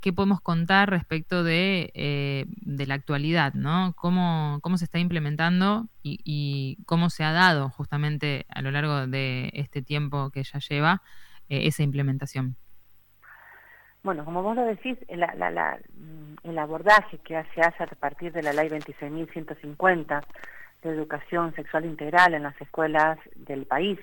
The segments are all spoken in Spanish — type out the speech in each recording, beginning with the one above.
¿Qué podemos contar respecto de la actualidad, ¿no? ¿Cómo se está implementando y cómo se ha dado justamente a lo largo de este tiempo que ya lleva esa implementación? Bueno, como vos lo decís, el abordaje que se hace a partir de la Ley 26.150 de educación sexual integral en las escuelas del país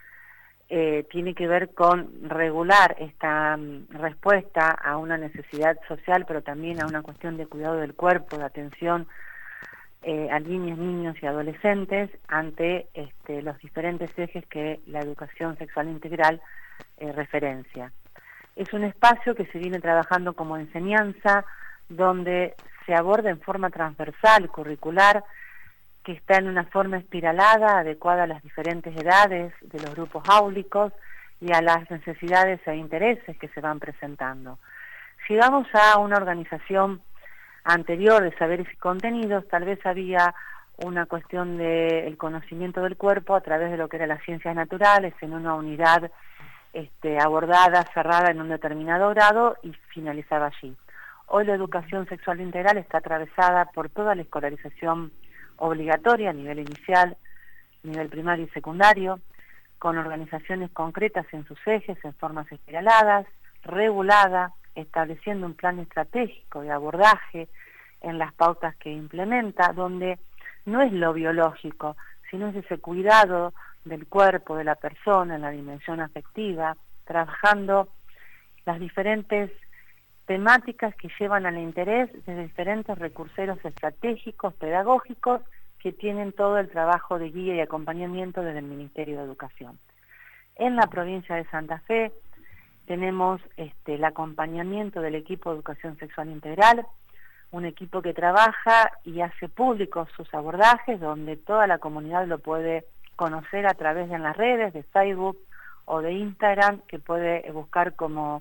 tiene que ver con regular esta respuesta a una necesidad social, pero también a una cuestión de cuidado del cuerpo, de atención a niñas, niños y adolescentes ante los diferentes ejes que la educación sexual integral referencia. Es un espacio que se viene trabajando como enseñanza, donde se aborda en forma transversal, curricular, que está en una forma espiralada, adecuada a las diferentes edades de los grupos áulicos y a las necesidades e intereses que se van presentando. Si vamos a una organización anterior de saberes y contenidos, tal vez había una cuestión del conocimiento del cuerpo a través de lo que eran las ciencias naturales, en una unidad abordada, cerrada en un determinado grado y finalizaba allí. Hoy la educación sexual integral está atravesada por toda la escolarización obligatoria a nivel inicial, nivel primario y secundario, con organizaciones concretas en sus ejes, en formas espiraladas, regulada, estableciendo un plan estratégico de abordaje en las pautas que implementa, donde no es lo biológico, sino es ese cuidado del cuerpo, de la persona, en la dimensión afectiva, trabajando las diferentes temáticas que llevan al interés de diferentes recurseros estratégicos, pedagógicos, que tienen todo el trabajo de guía y acompañamiento desde el Ministerio de Educación. En la provincia de Santa Fe tenemos el acompañamiento del equipo de Educación Sexual Integral, un equipo que trabaja y hace públicos sus abordajes, donde toda la comunidad lo puede conocer a través de las redes, de Facebook o de Instagram, que puede buscar como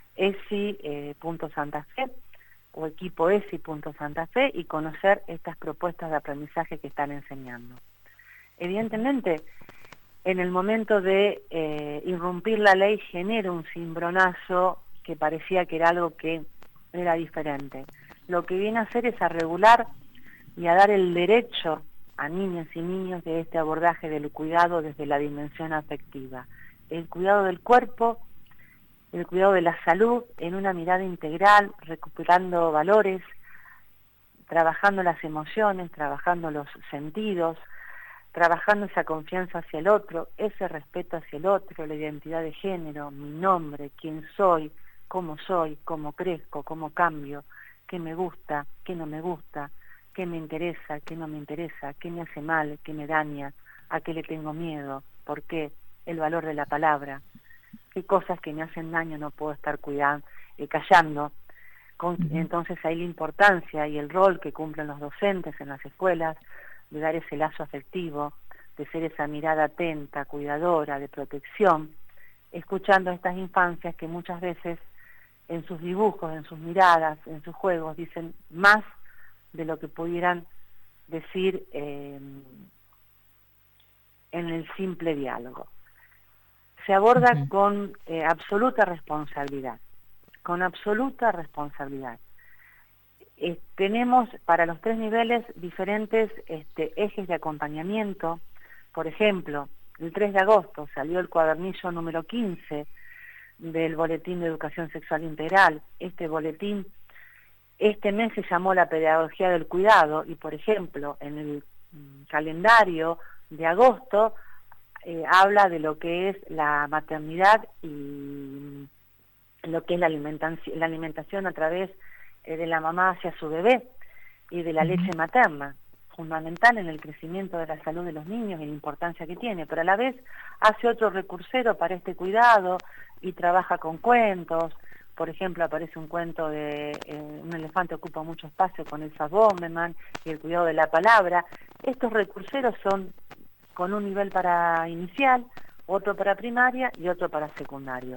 esi.santafe o equipo esi.santafe y conocer estas propuestas de aprendizaje que están enseñando. Evidentemente, en el momento de irrumpir la ley genera un cimbronazo que parecía que era algo que era diferente. Lo que viene a hacer es a regular y a dar el derecho a niñas y niños de este abordaje del cuidado desde la dimensión afectiva. El cuidado del cuerpo, el cuidado de la salud en una mirada integral, recuperando valores, trabajando las emociones, trabajando los sentidos, trabajando esa confianza hacia el otro, ese respeto hacia el otro, la identidad de género, mi nombre, quién soy, cómo crezco, cómo cambio, qué me gusta, qué no me gusta, qué me interesa, qué no me interesa, qué me hace mal, qué me daña, a qué le tengo miedo, por qué, el valor de la palabra, qué cosas que me hacen daño no puedo estar callando. Entonces ahí la importancia y el rol que cumplen los docentes en las escuelas de dar ese lazo afectivo, de ser esa mirada atenta, cuidadora, de protección, escuchando a estas infancias que muchas veces en sus dibujos, en sus miradas, en sus juegos, dicen más de lo que pudieran decir en el simple diálogo. Se aborda con absoluta responsabilidad, con absoluta responsabilidad. Tenemos para los 3 niveles diferentes ejes de acompañamiento. Por ejemplo, el 3 de agosto salió el cuadernillo número 15 del Boletín de Educación Sexual Integral. Este boletín, este mes se llamó la pedagogía del cuidado y, por ejemplo, en el calendario de agosto habla de lo que es la maternidad y lo que es la alimentación a través de la mamá hacia su bebé y de la leche materna, fundamental en el crecimiento de la salud de los niños y la importancia que tiene, pero a la vez hace otro recursero para este cuidado y trabaja con cuentos. Por ejemplo, aparece un cuento de un elefante ocupa mucho espacio con Elsa Bomberman y el cuidado de la palabra. Estos recurseros son con un nivel para inicial, otro para primaria y otro para secundario.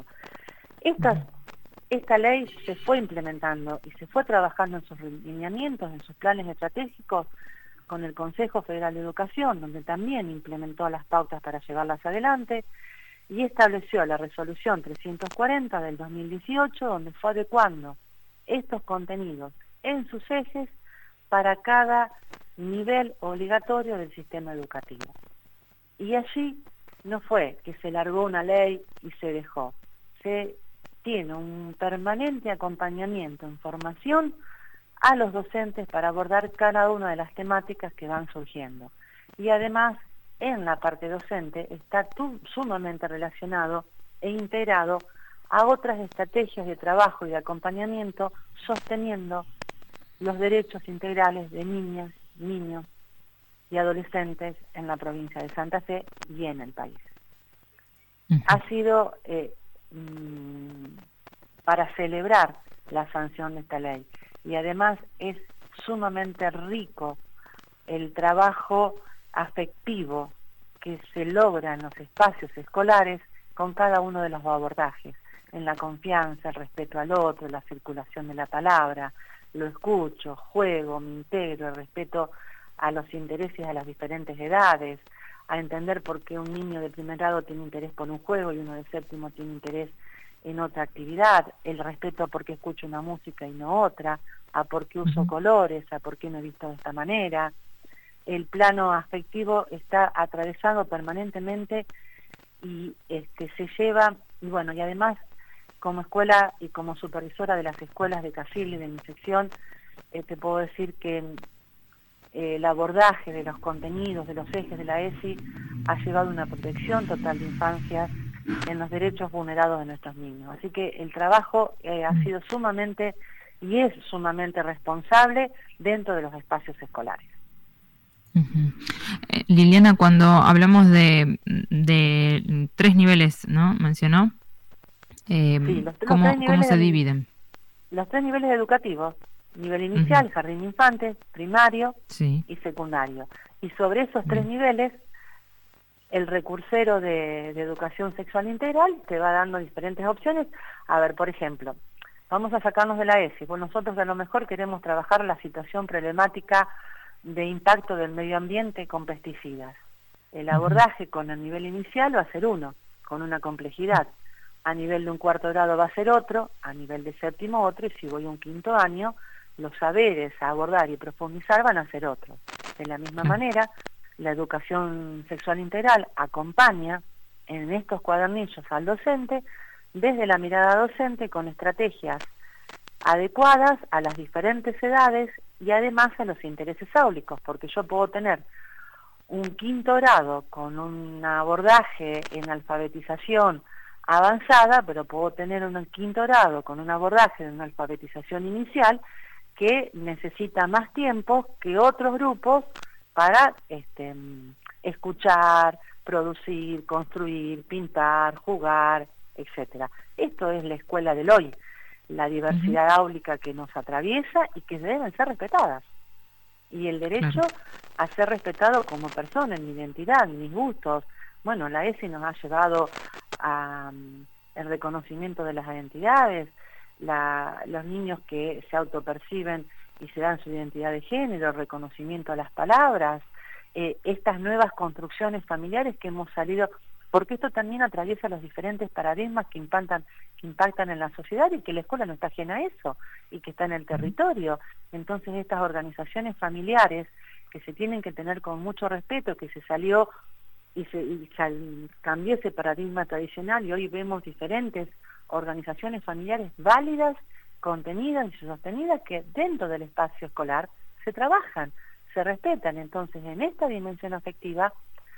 Esta ley se fue implementando y se fue trabajando en sus lineamientos, en sus planes estratégicos con el Consejo Federal de Educación, donde también implementó las pautas para llevarlas adelante y estableció la resolución 340 del 2018, donde fue adecuando estos contenidos en sus ejes para cada nivel obligatorio del sistema educativo. Y allí no fue que se largó una ley y se dejó, se tiene un permanente acompañamiento en formación a los docentes para abordar cada una de las temáticas que van surgiendo. Y además, en la parte docente está sumamente relacionado e integrado a otras estrategias de trabajo y de acompañamiento, sosteniendo los derechos integrales de niñas, niños y adolescentes en la provincia de Santa Fe y en el país. Ha sido para celebrar la sanción de esta ley, y además es sumamente rico el trabajo afectivo que se logra en los espacios escolares con cada uno de los abordajes, en la confianza, el respeto al otro, la circulación de la palabra, lo escucho, juego, me integro, el respeto a los intereses de las diferentes edades, a entender por qué un niño de primer grado tiene interés por un juego y uno de séptimo tiene interés en otra actividad, el respeto a por qué escucho una música y no otra, a por qué uso colores, a por qué me he visto de esta manera. El plano afectivo está atravesado permanentemente y se lleva, y bueno, y además como escuela y como supervisora de las escuelas de Casilda y de mi sección, te puedo decir que el abordaje de los contenidos, de los ejes de la ESI, ha llevado una protección total de infancia en los derechos vulnerados de nuestros niños. Así que el trabajo ha sido sumamente y es sumamente responsable dentro de los espacios escolares. Liliana, cuando hablamos de 3 niveles, ¿no? Mencionó. Sí, ¿Cómo se dividen? Los 3 niveles educativos: nivel inicial, jardín de infantes, primario y secundario. Y sobre esos 3 niveles, el recursero de educación sexual integral te va dando diferentes opciones. A ver, por ejemplo, vamos a sacarnos de la ESI. Pues nosotros a lo mejor queremos trabajar la situación problemática de impacto del medio ambiente con pesticidas. El abordaje con el nivel inicial va a ser uno, con una complejidad. A nivel de un cuarto grado va a ser otro, a nivel de séptimo otro, y si voy a un quinto año, los saberes a abordar y profundizar van a ser otros. De la misma manera, la educación sexual integral acompaña en estos cuadernillos al docente desde la mirada docente con estrategias adecuadas a las diferentes edades y además a los intereses áulicos, porque yo puedo tener un quinto grado con un abordaje en alfabetización avanzada, pero puedo tener un quinto grado con un abordaje de una alfabetización inicial que necesita más tiempo que otros grupos para escuchar, producir, construir, pintar, jugar, etcétera. Esto es la escuela del hoy, la diversidad áulica que nos atraviesa y que deben ser respetadas. Y el derecho a ser respetado como persona, en mi identidad, en mis gustos. Bueno, la ESI nos ha llevado a el reconocimiento de las identidades, los niños que se autoperciben y se dan su identidad de género, el reconocimiento a las palabras, estas nuevas construcciones familiares que hemos salido, porque esto también atraviesa los diferentes paradigmas que impactan en la sociedad y que la escuela no está ajena a eso y que está en el territorio. Entonces estas organizaciones familiares que se tienen que tener con mucho respeto, que se salió y cambió ese paradigma tradicional y hoy vemos diferentes organizaciones familiares válidas, contenidas y sostenidas que dentro del espacio escolar se trabajan, se respetan. Entonces en esta dimensión afectiva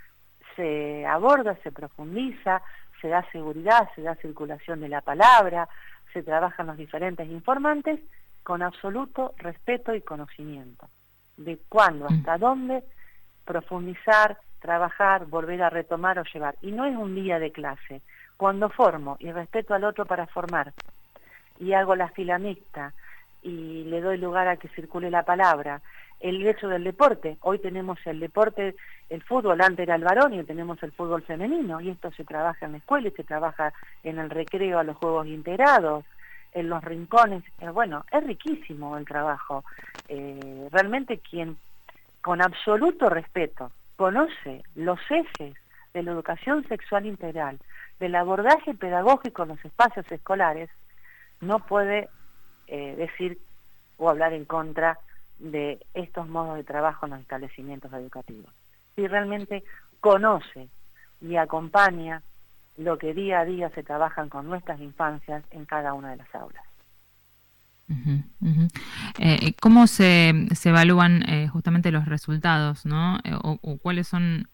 se aborda, se profundiza, se da seguridad, se da circulación de la palabra, se trabajan los diferentes informantes con absoluto respeto y conocimiento de cuándo, hasta dónde profundizar, trabajar, volver a retomar o llevar. Y no es un día de clase. Cuando formo y respeto al otro para formar y hago la fila mixta y le doy lugar a que circule la palabra, el hecho del deporte, hoy tenemos el deporte, el fútbol, antes era el varón y hoy tenemos el fútbol femenino, y esto se trabaja en la escuela y se trabaja en el recreo a los juegos integrados, en los rincones, bueno, es riquísimo el trabajo. Realmente quien con absoluto respeto conoce los ejes de la educación sexual integral, del abordaje pedagógico en los espacios escolares, no puede decir o hablar en contra de estos modos de trabajo en los establecimientos educativos. Si realmente conoce y acompaña lo que día a día se trabajan con nuestras infancias en cada una de las aulas. Ujú, ujú. ¿Cómo se evalúan justamente los resultados, ¿no? O cuáles son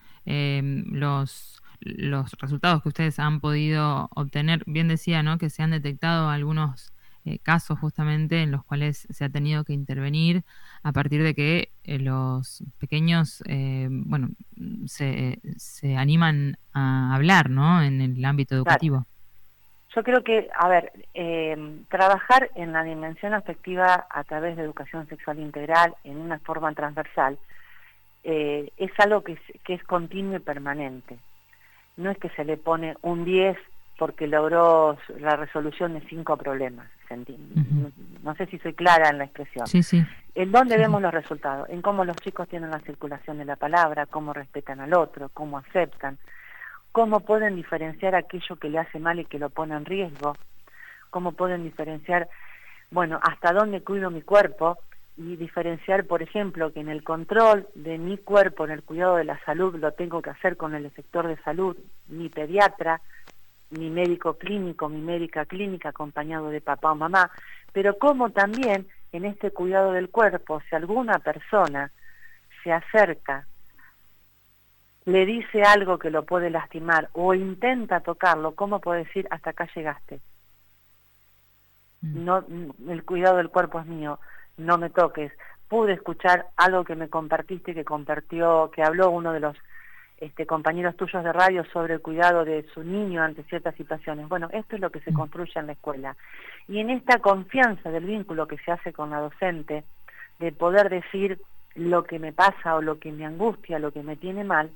los resultados que ustedes han podido obtener? Bien decía, ¿no? Que se han detectado algunos casos justamente en los cuales se ha tenido que intervenir a partir de que los pequeños, bueno, se animan a hablar, ¿no? En el ámbito Claro. educativo. Yo creo que, a ver, trabajar en la dimensión afectiva a través de educación sexual integral en una forma transversal es algo que es continuo y permanente. No es que se le pone un 10 porque logró la resolución de 5 problemas. Ujú. No sé si soy clara en la expresión. Sí, sí. ¿En dónde Sí, sí. vemos los resultados? En cómo los chicos tienen la circulación de la palabra, cómo respetan al otro, cómo aceptan, cómo pueden diferenciar aquello que le hace mal y que lo pone en riesgo, cómo pueden diferenciar, bueno, hasta dónde cuido mi cuerpo y diferenciar, por ejemplo, que en el control de mi cuerpo, en el cuidado de la salud, lo tengo que hacer con el sector de salud, mi pediatra, mi médico clínico, mi médica clínica, acompañado de papá o mamá, pero como también en este cuidado del cuerpo, si alguna persona se acerca, le dice algo que lo puede lastimar o intenta tocarlo, ¿cómo puede decir hasta acá llegaste? Mm. No, el cuidado del cuerpo es mío, no me toques. Pude escuchar algo que me compartiste, que habló uno de los compañeros tuyos de radio sobre el cuidado de su niño ante ciertas situaciones. Bueno, esto es lo que se Mm. construye en la escuela. Y en esta confianza del vínculo que se hace con la docente, de poder decir lo que me pasa o lo que me angustia, lo que me tiene mal,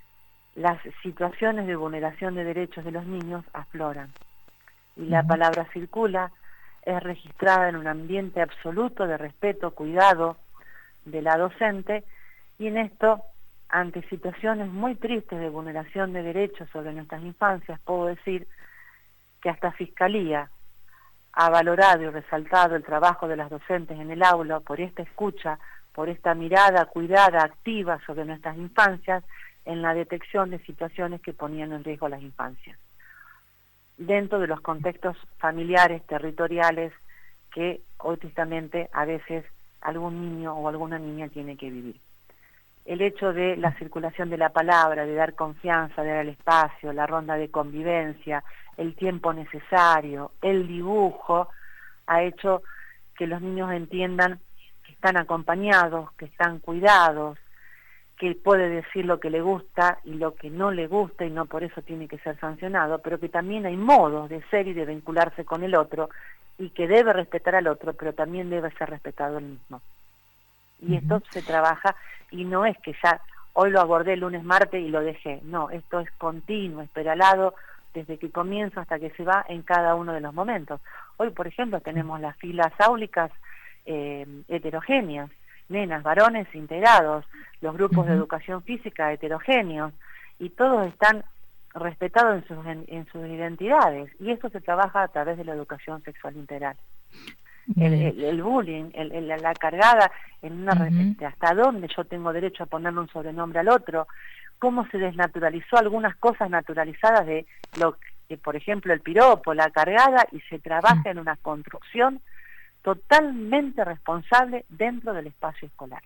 las situaciones de vulneración de derechos de los niños afloran. Y la Ujú. palabra circula, es registrada en un ambiente absoluto de respeto, cuidado de la docente, y en esto, ante situaciones muy tristes de vulneración de derechos sobre nuestras infancias, puedo decir que hasta Fiscalía ha valorado y resaltado el trabajo de las docentes en el aula por esta escucha, por esta mirada cuidada, activa sobre nuestras infancias, en la detección de situaciones que ponían en riesgo las infancias, dentro de los contextos familiares, territoriales, que hoy tristemente a veces algún niño o alguna niña tiene que vivir. El hecho de la circulación de la palabra, de dar confianza, de dar el espacio, la ronda de convivencia, el tiempo necesario, el dibujo, ha hecho que los niños entiendan que están acompañados, que están cuidados, que puede decir lo que le gusta y lo que no le gusta y no por eso tiene que ser sancionado, pero que también hay modos de ser y de vincularse con el otro y que debe respetar al otro, pero también debe ser respetado él mismo. Y Ujú. esto se trabaja y no es que ya hoy lo abordé el lunes, martes y lo dejé, no, esto es continuo, es peralado desde que comienzo hasta que se va en cada uno de los momentos. Hoy, por ejemplo, tenemos las filas áulicas heterogéneas, nenas, varones integrados, los grupos de Ujú. educación física heterogéneos, y todos están respetados en sus identidades, y esto se trabaja a través de la educación sexual integral. Bien. El bullying, la cargada, Ujú. hasta dónde yo tengo derecho a ponerle un sobrenombre al otro, cómo se desnaturalizó algunas cosas naturalizadas de lo que, por ejemplo, el piropo, la cargada, y se Sí. trabaja en una construcción totalmente responsable dentro del espacio escolar.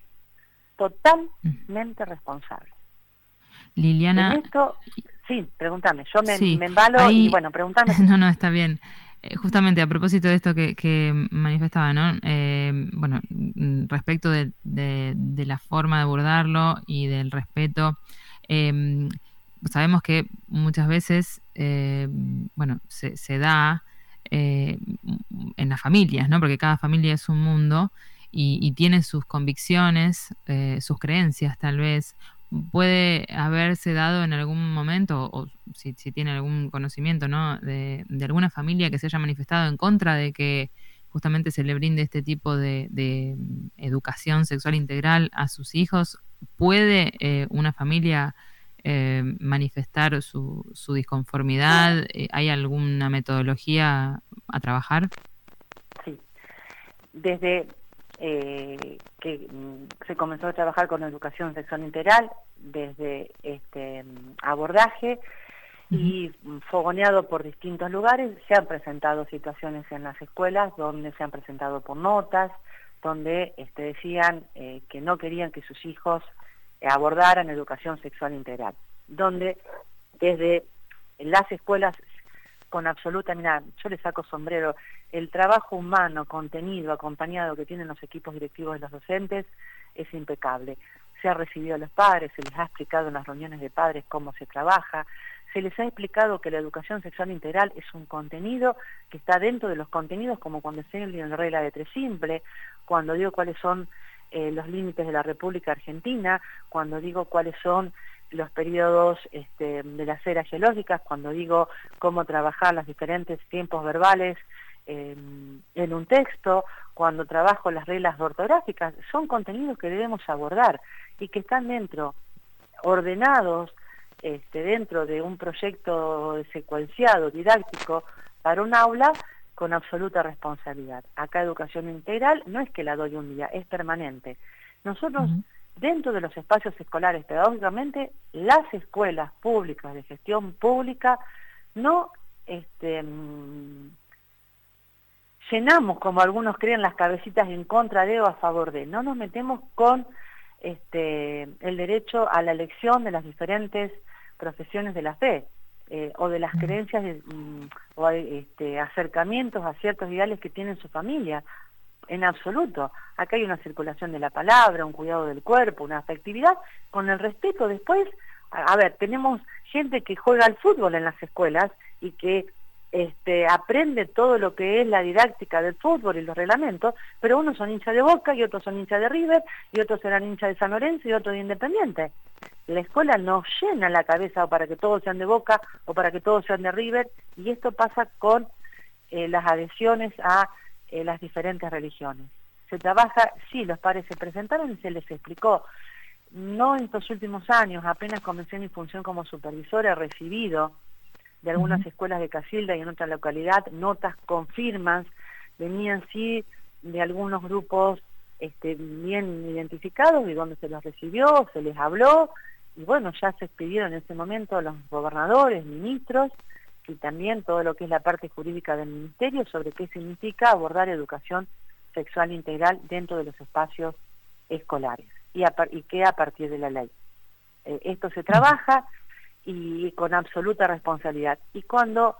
Mm. Totalmente responsable. En Liliana, esto, sí, pregúntame, yo sí, me embalo y ahí, bueno, pregúntame tú. no, no, está bien. Justamente a propósito de esto que manifestaba, ¿no? Bueno, respecto de la forma de abordarlo y del respeto, eh, sabemos que muchas veces, bueno, se da eh, en las familias, ¿no? Porque cada familia es un mundo y tiene sus convicciones, sus creencias tal vez. Puede haberse dado en algún momento, o si tiene algún conocimiento, ¿no? De alguna familia que se haya manifestado en contra de que justamente se le brinde este tipo de educación sexual integral a sus hijos. ¿Puede una familia manifestar su disconformidad? ¿Hay alguna metodología a trabajar? Sí. desde que se comenzó a trabajar con educación sexual integral, desde este abordaje, y fogoneado por distintos lugares, se han presentado situaciones en las escuelas donde se han presentado por notas, donde decían que no querían que sus hijos abordaran educación sexual integral, donde desde las escuelas con absoluta, mira, yo le saco sombrero, el trabajo humano, contenido, acompañado que tienen los equipos directivos de los docentes es impecable. Se ha recibido a los padres, se les ha explicado en las reuniones de padres cómo se trabaja, se les ha explicado que la educación sexual integral es un contenido que está dentro de los contenidos, como cuando enseño la regla de tres simple, cuando digo cuáles son los límites de la República Argentina, cuando digo cuáles son los periodos de las eras geológicas, cuando digo cómo trabajar los diferentes tiempos verbales en un texto, cuando trabajo las reglas ortográficas, son contenidos que debemos abordar y que están ordenados dentro de un proyecto secuenciado, didáctico, para un aula con absoluta responsabilidad. Acá educación integral no es que la doy un día, es permanente. Nosotros, dentro de los espacios escolares pedagógicamente, las escuelas públicas de gestión pública no llenamos, como algunos creen, las cabecitas en contra de o a favor de. No nos metemos con el derecho a la elección de las diferentes profesiones de la fe o de las creencias o acercamientos a ciertos ideales que tienen su familia. En absoluto. Acá hay una circulación de la palabra, un cuidado del cuerpo, una afectividad, con el respeto después. A ver, tenemos gente que juega al fútbol en las escuelas y que aprende todo lo que es la didáctica del fútbol y los reglamentos, pero unos son hinchas de Boca y otros son hinchas de River y otros serán hinchas de San Lorenzo y otros de Independiente. La escuela no llena la cabeza para que todos sean de Boca o para que todos sean de River, y esto pasa con las adhesiones a las diferentes religiones. Se trabaja, sí, los padres se presentaron y se les explicó. No en estos últimos años, apenas comencé mi función como supervisora, he recibido de algunas escuelas de Casilda y en otra localidad notas con firmas, venían sí de algunos grupos bien identificados y donde se los recibió, se les habló, y bueno, ya se expidieron en ese momento los gobernadores, ministros, y también todo lo que es la parte jurídica del ministerio sobre qué significa abordar educación sexual integral dentro de los espacios escolares y qué a partir de la ley. Esto se trabaja y con absoluta responsabilidad. Y cuando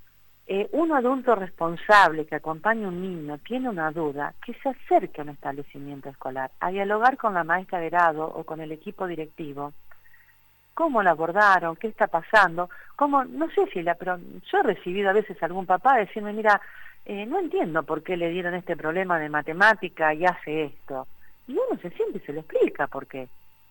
un adulto responsable que acompaña a un niño tiene una duda, que se acerque a un establecimiento escolar a dialogar con la maestra de grado o con el equipo directivo, cómo la abordaron, qué está pasando, cómo, no sé si pero yo he recibido a veces a algún papá decirme, mira, no entiendo por qué le dieron este problema de matemática y hace esto. Y uno se siente y se lo explica por qué.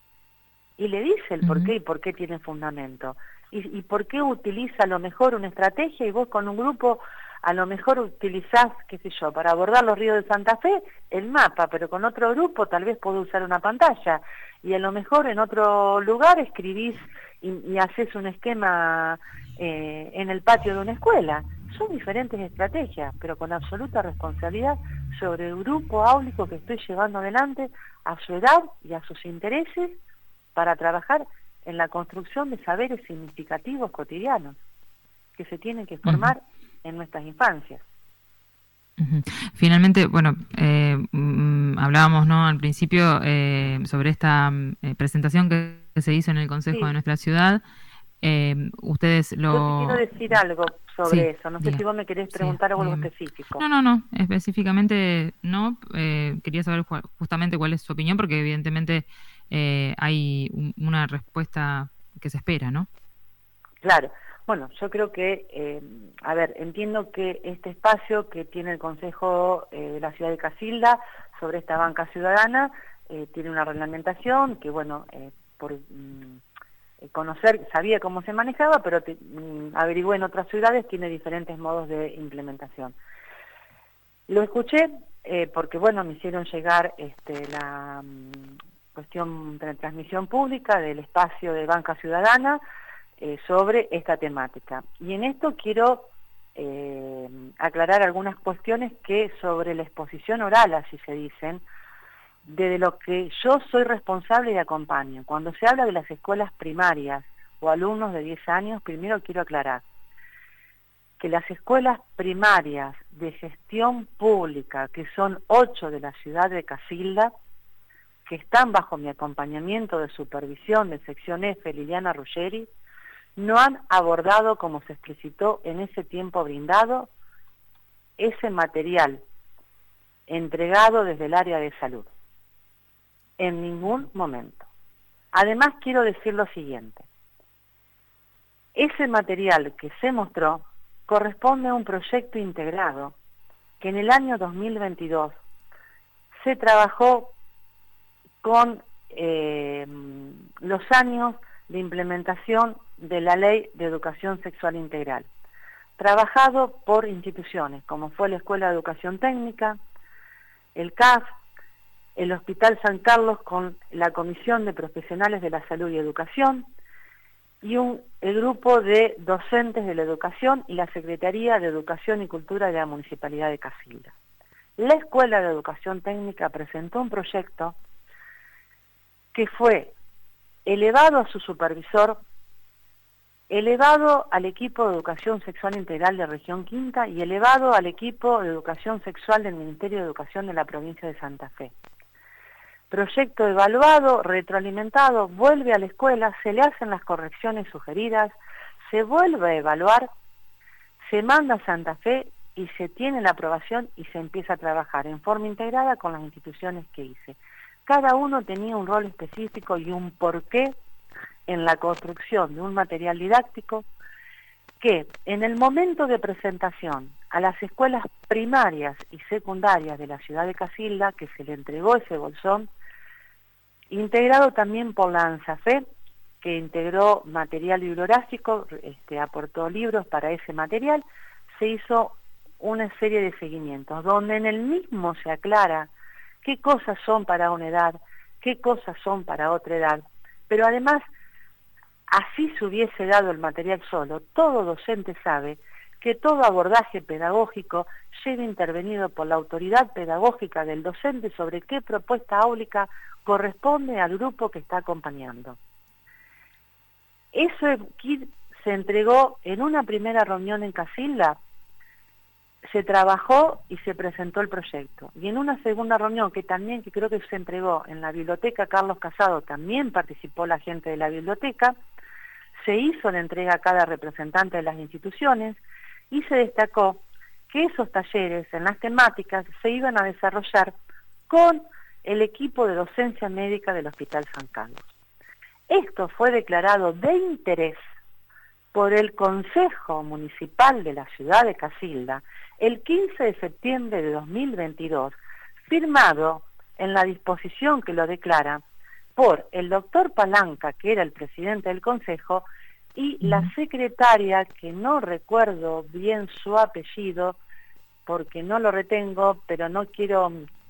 Y le dice el por qué y por qué tiene fundamento. Y por qué utiliza a lo mejor una estrategia y vos con un grupo a lo mejor utilizás, qué sé yo, para abordar los ríos de Santa Fe, el mapa, pero con otro grupo tal vez puedo usar una pantalla. Y a lo mejor en otro lugar escribís y haces un esquema en el patio de una escuela. Son diferentes estrategias, pero con absoluta responsabilidad sobre el grupo áulico que estoy llevando adelante a su edad y a sus intereses para trabajar en la construcción de saberes significativos cotidianos que se tienen que formar en nuestras infancias. Finalmente, bueno, hablábamos, ¿no?, al principio sobre esta presentación que se hizo en el Consejo de nuestra ciudad. Ustedes lo... Yo te quiero decir algo sobre eso. No sé si vos me querés preguntar algo específico. No, específicamente no. Quería saber justamente cuál es su opinión, porque evidentemente hay una respuesta que se espera, ¿no? Claro. Bueno, yo creo que, a ver, entiendo que este espacio que tiene el Consejo de la Ciudad de Casilda sobre esta banca ciudadana tiene una reglamentación que, bueno, por conocer, sabía cómo se manejaba, pero averigué en otras ciudades, tiene diferentes modos de implementación. Lo escuché porque, bueno, me hicieron llegar la cuestión de transmisión pública del espacio de banca ciudadana sobre esta temática. Y en esto quiero aclarar algunas cuestiones que sobre la exposición oral, así se dicen, de lo que yo soy responsable y acompaño. Cuando se habla de las escuelas primarias o alumnos de 10 años, primero quiero aclarar que las escuelas primarias de gestión pública, que son 8 de la ciudad de Casilda, que están bajo mi acompañamiento de supervisión de sección F, Liliana Ruggeri, no han abordado, como se explicitó en ese tiempo brindado, ese material entregado desde el área de salud. En ningún momento. Además, quiero decir lo siguiente. Ese material que se mostró corresponde a un proyecto integrado que en el año 2022 se trabajó con los años de implementación de la Ley de Educación Sexual Integral, trabajado por instituciones como fue la Escuela de Educación Técnica, el CAF, el Hospital San Carlos con la Comisión de Profesionales de la Salud y Educación y el grupo de docentes de la educación y la Secretaría de Educación y Cultura de la Municipalidad de Casilda. La Escuela de Educación Técnica presentó un proyecto que fue elevado a su supervisor, elevado al equipo de Educación Sexual Integral de Región Quinta y elevado al equipo de Educación Sexual del Ministerio de Educación de la provincia de Santa Fe. Proyecto evaluado, retroalimentado, vuelve a la escuela, se le hacen las correcciones sugeridas, se vuelve a evaluar, se manda a Santa Fe y se tiene la aprobación y se empieza a trabajar en forma integrada con las instituciones que hice. Cada uno tenía un rol específico y un porqué en la construcción de un material didáctico que en el momento de presentación a las escuelas primarias y secundarias de la ciudad de Casilda, que se le entregó ese bolsón, integrado también por la ANSAFE, que integró material bibliográfico, aportó libros para ese material, se hizo una serie de seguimientos, donde en el mismo se aclara qué cosas son para una edad, qué cosas son para otra edad, pero además, así se hubiese dado el material solo, todo docente sabe que todo abordaje pedagógico lleva intervenido por la autoridad pedagógica del docente sobre qué propuesta áulica corresponde al grupo que está acompañando. Eso se entregó en una primera reunión en Casilda, se trabajó y se presentó el proyecto. Y en una segunda reunión, que creo que se entregó en la biblioteca Carlos Casado, también participó la gente de la biblioteca, se hizo la entrega a cada representante de las instituciones y se destacó que esos talleres en las temáticas se iban a desarrollar con el equipo de docencia médica del Hospital San Carlos. Esto fue declarado de interés por el Consejo Municipal de la ciudad de Casilda el 15 de septiembre de 2022, firmado en la disposición que lo declara por el doctor Palanca, que era el presidente del Consejo, y la secretaria, que no recuerdo bien su apellido, porque no lo retengo, pero no quiero...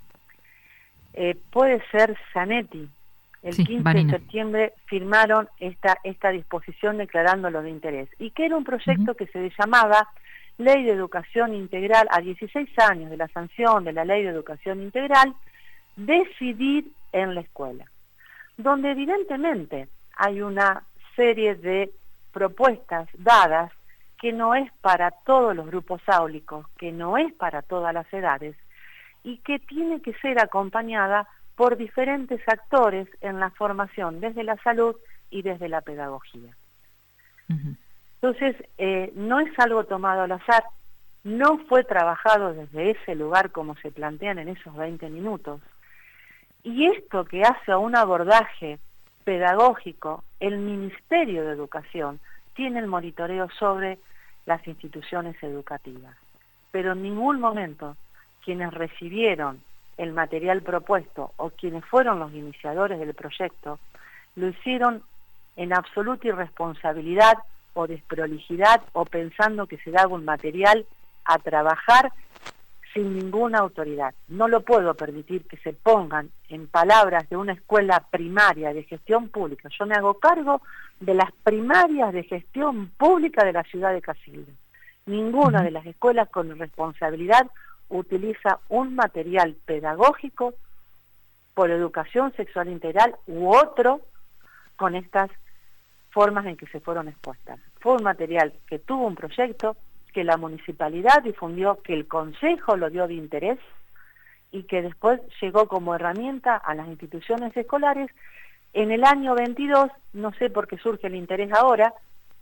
puede ser Zanetti. El 15 de septiembre firmaron esta disposición declarándolo de interés, y que era un proyecto que se llamaba Ley de Educación Integral, a 16 años de la sanción de la Ley de Educación Integral, decidir en la escuela, donde evidentemente hay una serie de propuestas dadas que no es para todos los grupos áulicos, que no es para todas las edades, y que tiene que ser acompañada por diferentes actores en la formación, desde la salud y desde la pedagogía. Entonces, no es algo tomado al azar, no fue trabajado desde ese lugar como se plantean en esos 20 minutos. Y esto que hace a un abordaje pedagógico, el Ministerio de Educación tiene el monitoreo sobre las instituciones educativas. Pero en ningún momento quienes recibieron el material propuesto o quienes fueron los iniciadores del proyecto lo hicieron en absoluta irresponsabilidad o desprolijidad o pensando que se daba un material a trabajar sin ninguna autoridad. No lo puedo permitir que se pongan en palabras de una escuela primaria de gestión pública. Yo me hago cargo de las primarias de gestión pública de la ciudad de Casilda. Ninguna de las escuelas con responsabilidad utiliza un material pedagógico por educación sexual integral u otro con estas formas en que se fueron expuestas. Fue un material que tuvo un proyecto, que la municipalidad difundió, que el consejo lo dio de interés y que después llegó como herramienta a las instituciones escolares. En el año 22, no sé por qué surge el interés ahora,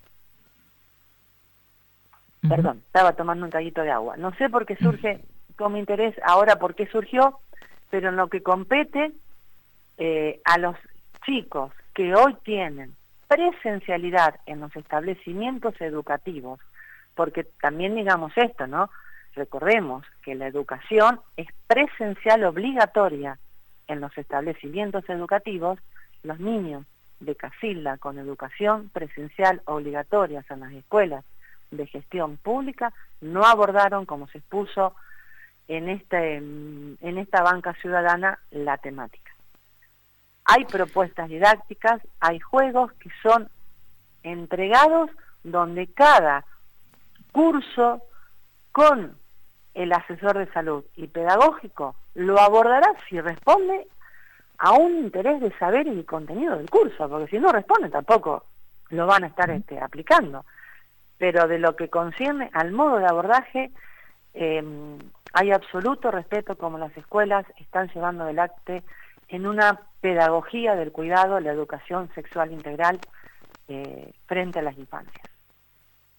perdón, estaba tomando un traguito de agua, no sé por qué surge como interés ahora, por qué surgió, pero en lo que compete a los chicos que hoy tienen presencialidad en los establecimientos educativos, porque también digamos esto, ¿no? Recordemos que la educación es presencial obligatoria en los establecimientos educativos. Los niños de Casilda con educación presencial obligatoria en las escuelas de gestión pública no abordaron, como se expuso en esta banca ciudadana, la temática. Hay propuestas didácticas, hay juegos que son entregados donde cada curso con el asesor de salud y pedagógico lo abordará si responde a un interés de saber y contenido del curso, porque si no responde tampoco lo van a estar aplicando. Pero de lo que concierne al modo de abordaje, hay absoluto respeto como las escuelas están llevando adelante en una pedagogía del cuidado, la educación sexual integral frente a las infancias.